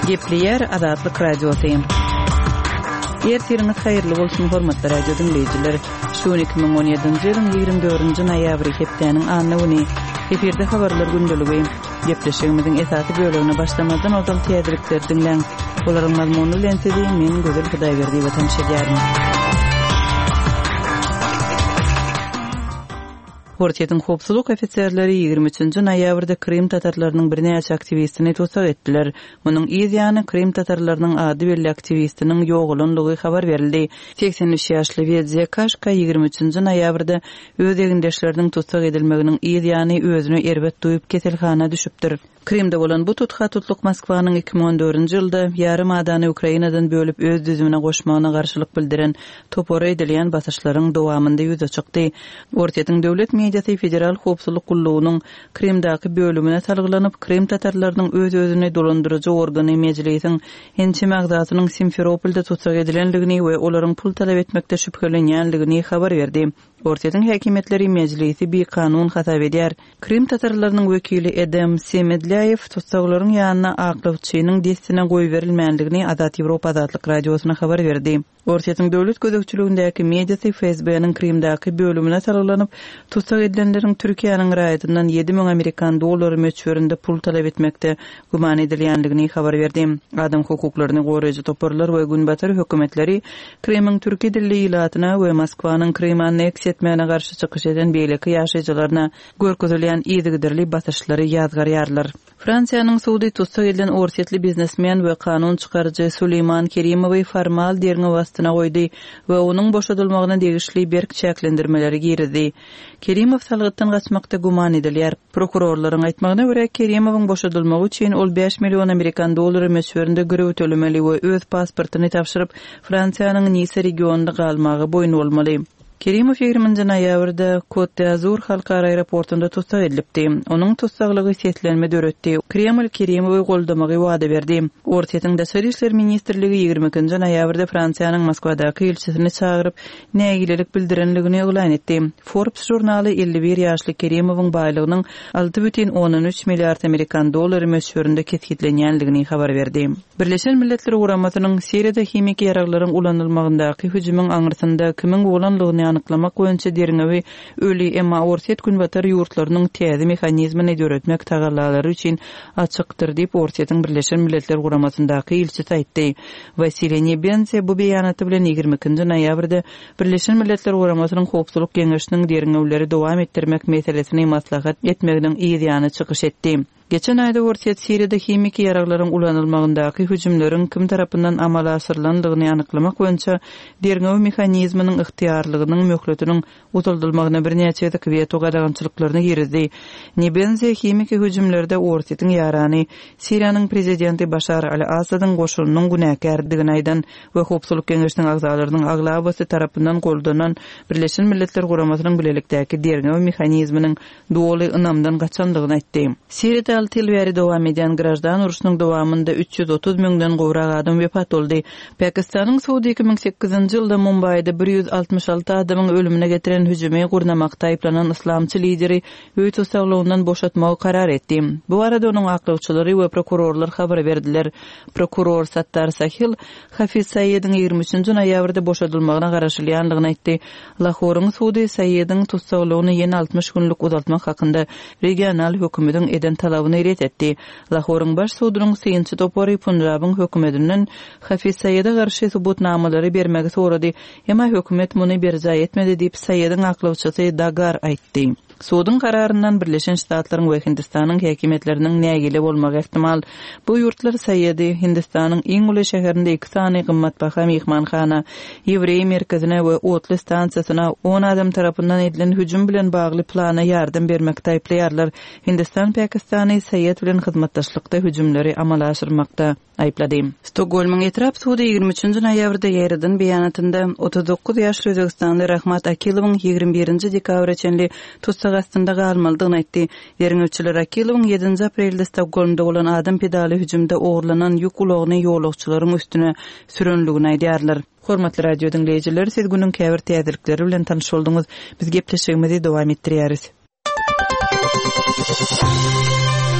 Gepleyer Azatlyk Radiosu. Ertiriniz hayırlı bolsun hormatly radio dinleyijiler. Şu 2017-nji ýylyň 24-nji noýabry hepdeniň anyny eferde habarlar gündəligi. Gepleşigimiziň esasy bölümine başlamadan ozal täzelikler dinleň. Olaryň mazmuny bilen sizi men Gözel Hudaýberdi we tanışýarym. Hortiýetiň howpsuzlyk ofitserleri 23-nji noýabrda Krim tatarlarynyň bir näçe aktivistini tutsak etdiler. Munyň ýa-da Krim tatarlarynyň ady belli aktivistiniň ýoğulanlygy habar berildi. 83 ýaşly Vedze Kaşka 23-nji noýabrda öz egindeşleriniň tutsak edilmeginiň ýa-da özüne erbet duýup keselhana düşüpdir. Krimde bolan bu tutluk Moskwanyň 2014-nji ýylda ýarym adany Ukrainadan bölüp öz düzümine goşmagyna garşylyk bildiren topora edilýän basyşlaryň dowamında ýüze çykdy. Ortiýetiň döwlet mediasy federal howpsuzlyk gullugynyň Krimdaky bölümine salgylanyp Krim tatarlarynyň öz-özüne dolandyrjy organy mejlisiň hençe magzatynyň Simferopolda tutsak edilenligini we olaryň pul talap etmekde şüphelenýänligini habar berdi. Ortiýetiň häkimetleri mejlisi bir kanun hatap edýär. Krim tatarlarynyň wekili Edem Semedlyaev tutsaklaryň ýanyna aklawçynyň destine goý berilmänligini Azat Ýewropa Azatlyk Radiosyna habar berdi. Ortiýetiň döwlet gözegçiligindäki mediasy FSB-niň Krimdaky bölümine sarylanyp tutsak edilenleriň Türkiýanyň raýatyndan 7.000 Amerikan dollary möçberinde pul talap etmekde guman edilýänligini habar berdi. Adam hukuklaryny goraýjy toparlar we günbatar hökümetleri Krimiň türki dilli ilatyna we Moskwanyň Krimi anneksiýa etmegine garşy çykyş eden beýleki ýaşaýjylaryna görkezilýän ýygyderli basyşlary ýazgarýarlar. Fransiýanyň suwdy tutsak edilen ortiýetli biznesmen we kanun çykarjy Suleyman Kerimowy formal derňe wastyna goýdy we onuň boşadylmagyna degişli berk çäklendirmeleri girdi. Kerimow salgytdan gaçmakda guman edilýär. Prokurorlaryň aýtmagyna görä Kerimowyň boşadylmagy üçin ol 5 million Amerikan dollary möçberinde görew tölemeli we öz pasportyny tapşyryp Fransiýanyň Nice regionunda galmagy boýun bolmaly. Kerimow 20-nji noýabrda Côte d'Azur halkara aeroportunda tutsak edilipdi. Onuň tutsaklygy setlenme döretdi. Kreml Kerimowy goldamagy wada berdi. Ortiýetiň Daşary işler ministrligi 22-nji noýabrda Fransiýanyň Moskwadaky elçisini çagyryp nägilelik bildirenligini elan etdi. Forbes jurnaly 51 ýaşly Kerimowyň baýlygynyň 6,13 milliard Amerikan dollary möçberinde ketgitlenýänligini habar berdi. Birleşen Milletler Guramasynyň Siriýada hemik ýaraklaryň ulanylmagyndaky hüjümüň aňyrsynda kimin bolanlygyny anyklamak boýunça derňewi öli emma ortiýet günbatar ýurtlarynyň täze mehanizmyny döretmek tagallalary üçin açykdyr diýip Ortiýetiň Birleşen Milletler Guramasyndaky elçisi aýtdy. Vasily Nebense bu beýanaty bilen 22-nji noýabrda Birleşen Milletler Guramasynyň howpsuzlyk geňeşiniň derňewleri dowam etdirmek meselesini maslahat etmeginiň ýa-da çykyş etdi. Geçen ayda Ortiýet Siriýada hemik ýaraklaryň ulanylmagyndaky hüjümleriň kim tarapyndan amala aşyrylandygyny anyklamak boýunça derňew mehanizmynyň ygtyýarlygynyň möhletiniň utuldylymagyna bir näçe veto gadagançylyklaryny girizdi. Nebenze hemik hüjümlerde Ortiýetiň ýarany Siriýanyň prezidenti Başar al-Asadyň goşunynyň günäkärdigini aýdan we howpsuzlyk geňeşiniň agzalarynyň aglabasy tarapyndan goldanan Birleşen Milletler Guramasynyň bilelikdäki derňew mehanizmynyň doly ynamdan gaçandygyny aýtdy. Siriýada 6 ýyl bäri dowam edýän grajdan uruşynyň dowamında 330 000-den gowrak adam wepat boldy. Pakistanyň Suudi 2008-nji ýylda Mumbaýda 166 adamyň ölümine getiren hüjümi gurnamakda aýplanan islamçy lideri öýt tutsaklygyny boşatmagy karar etdi. Bu arada onuň aklawçylary we prokurorlar habar berdiler. Prokuror Sattar Sahil Hafiz Sayyediň 23-nji noýabrda boşadylmagyna garaşylýanlygyny aýtdy. Lahoryň Suudi Sayyedyň tutsaklygyny ýene 60 günlük uzatmak hakynda regional hökümetiň eden talabyny ret etdi. Lahoryň baş suwdynyň synçy topary Punjabyň hökümetinden Hafiz Sayyeda garşy subutnamalary bermegi sorady. Emma hökümet muny berja etmedi diýip Sayyedyň aklawçysy Dagar aýtdy. Suwdyň kararyndan Birleşen Ştatlaryň we Hindistanyň häkimetleriniň nägile bolmagy ihtimal. Bu ýurtlar Sayyedy Hindistanyň iň uly şäherinde 2 sany gymmatbaha mehmanxana, Ýewrey merkezine we otly stansiýasyna 10 adam tarapyndan edilen hüjüm bilen bagly plana ýardam bermekde aýplaýarlar. Hindistan Pakistany Sayyed bilen hyzmatdaşlykda hüjümleri amala aşyrmakda aýplady. Stokholmyň etrap suwdy 23-nji noýabrda ýerden beýanatynda 39 ýaşly Özbekistanly Rahmat Akilowyň 21-nji dekabr içinli tutsak astynda galmalydygyny aýtdy. Derňewçiler Akilowyň 7-nji aprelde Stokholmda bolan adam pedali hüjümde ogurlanan ýük ulagyny ýolagçylaryň üstüne sürenligini aýdýarlar. Hormatly radio dinleyijiler, siz günüň käbir täzelikleri bilen tanyş bolduňyz. Biz gepleşigimizi dowam etdirýäris.